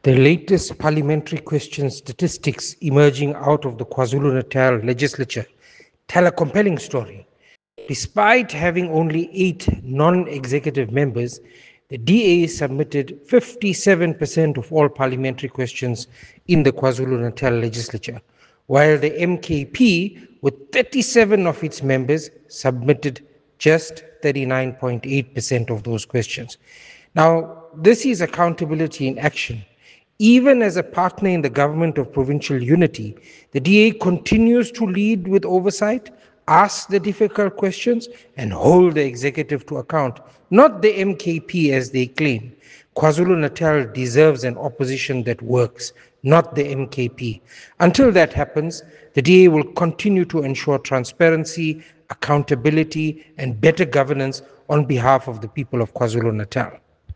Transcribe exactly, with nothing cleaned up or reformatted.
The latest parliamentary question statistics emerging out of the KwaZulu-Natal legislature tell a compelling story. Despite having only eight non-executive members, the D A submitted fifty-seven percent of all parliamentary questions in the KwaZulu-Natal legislature, while the M K P, with thirty-seven of its members, submitted just thirty-nine point eight percent of those questions. Now, this is accountability in action. Even as a partner in the government of provincial unity, the D A continues to lead with oversight, ask the difficult questions, and hold the executive to account, not the M K P as they claim. KwaZulu-Natal deserves an opposition that works, not the M K P. Until that happens, the D A will continue to ensure transparency, accountability, and better governance on behalf of the people of KwaZulu-Natal.